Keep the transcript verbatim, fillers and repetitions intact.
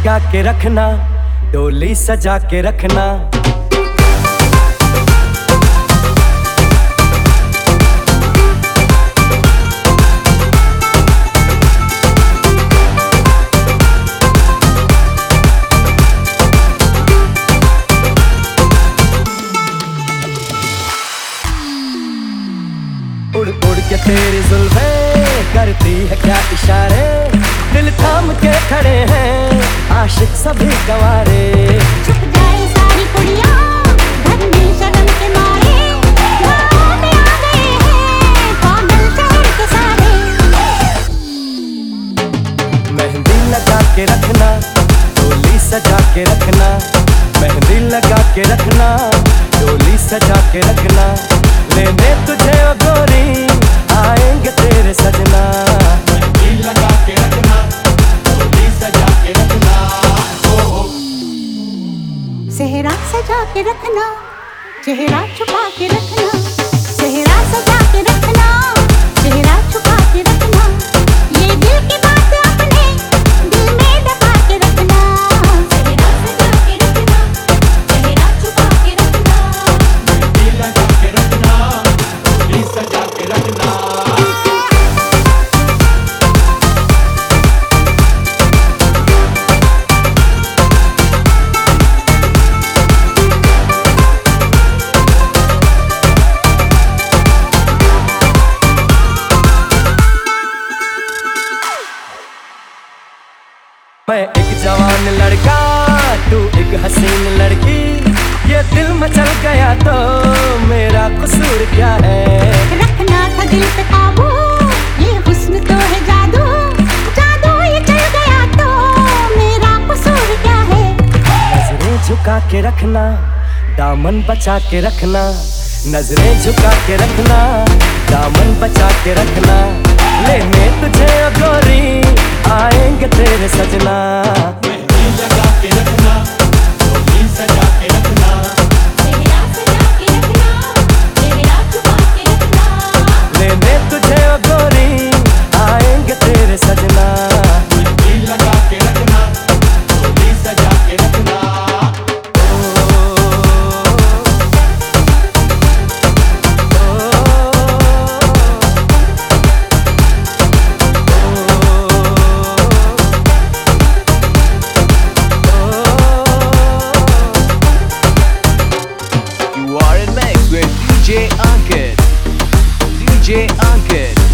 लगा के रखना, डोली सजा के रखना। उड़ उड़ के तेरी जुल्फें करती है क्या इशारे, दिल थाम के खड़े हैं आशिक सभी गवारे। छुप जाए सारी कुड़ियां घर में शर्म के मारे, गाँव में आ गए हैं पागल शहर के सारे। मेहंदी लगा के रखना, डोली सजा के रखना। मेहंदी लगा के रखना, डोली सजा के रखना। लेने तुझे ओ गोरी आएंगे तेरे सजना। मेहंदी लगा के रखना, डोली सजा के रखना। सेहरा सजा के रखना, चेहरा छुपा के रखना। सेहरा सजा के रखना, चेहरा छुपा के रखना। ये दिल की बात अपने दिल में दबा के रखना। सेहरा सजा के रखना, चेहरा छुपा के रखना। मेहंदी लगा के रखना, डोली सजा के रखना। मैं एक जवान लड़का, तू एक हसीन लड़की। ये दिल मचल गया तो मेरा कसूर क्या है। रखना था दिल पे काबू, ये हुस्न तो है जादू। जादू ये चल गया तो मेरा कसूर क्या है। नजरें झुका के रखना, दामन बचा के रखना। नजरें झुका के रखना, दामन बचा के रखना। लेने तुझे ओ गोरी आएंगे तेरे सजना। मेहंदी लगा के रखना, डोली सजा के रखना। चेहरा सजा के रखना, चेहरा छुपा के रखना। लेने तुझे ओ गोरी आएंगे तेरे सजना। मेहंदी लगा के रखना, डोली सजा के रखना। You are in mix with D J Ankit. D J Ankit.